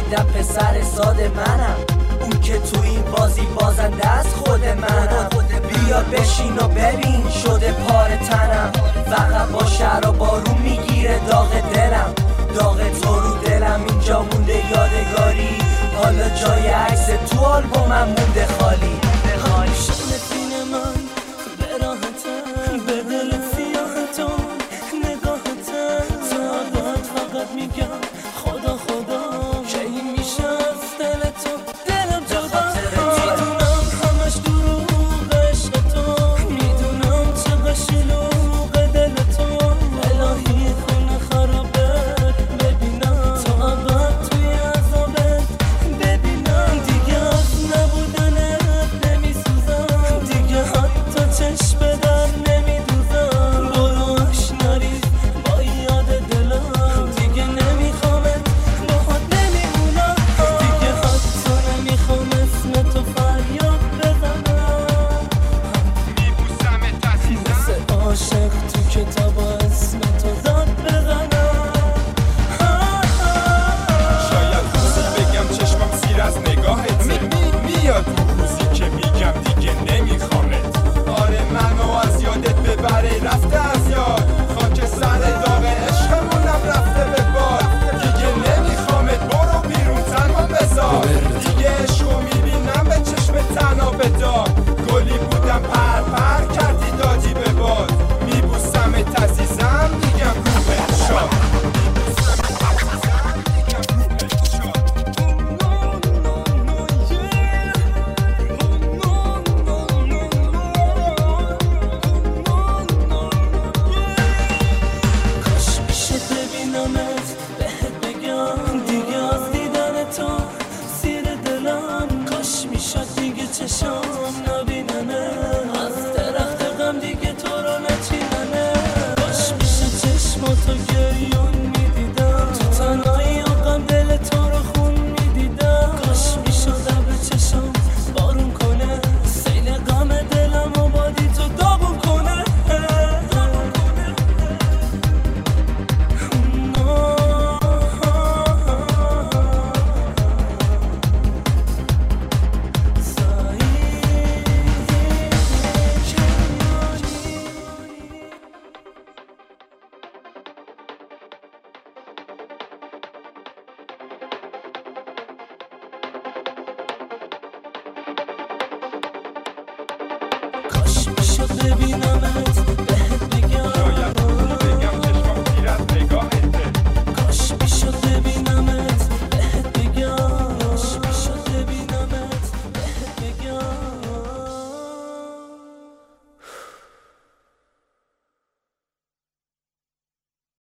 فهمیدم پسر ساده منم، اون که تو این بازی بازنده از خود منم. بیا بشین و ببین شده پاره تنم، فقط با شهر و بارون میگیره داغ دلم. داغ تو رو دلم اینجا مونده یادگاری، حالا جای عکس تو آلبومم مونده خالی. نفین من به راحتم، به دل سیاهتون نگاهتم. تا فقط میگم خدا خدا که این میشه از دل تو دلم جدا. میدونم همش دروغ عشق تو، میدونم چقدر شلوغ دل تو. الهی خونه خرابت ببینم تا ابد توی عذابت ببینم. دیگه از نبودنت نمیسوزم، دیگه حتی چشم در نمیدوزم. برو آشناری با یاد دلم، دیگه نمیخوامت باهات نمیمونم. دیگه حتی نمیخوام اسم تو فریاد بزنم. میبوسمت عزیزم، مثل عاشق تو کتاب اسم تو داد بزنم. شاید روزی بگم چشمم سیر از نگاهت میاد اون روزی که میگم دیگه نمیخوامت. آره منو از یادت ببره رفته از یاد، خاک سر داغ عشقمونم رفته به باد. دیگه نمیخوامت برو بیرون تنها بذار، دیگه عشقو میبینم به چشم تنها به دار. گلی بودم پر پر کردی دادی به باد. میبوسمت عزیزم میگم روحت شاد. کاش میشه ببینمت بهت بگم، دیگه از دیدن تو سیر دلم. کاش میشد دیگه چشم نبیننه، از درخت غم دیگه تو رو نچیننه. کاش میشه چشماتو گریون میدیدم، تو تنهایی و غم دل تو رو خون میدیدم. کاش میشد ابر چشم بارون کنه، سیل غم دلم و بادی تو داغون کنه. کاش میشد ببینمت بهت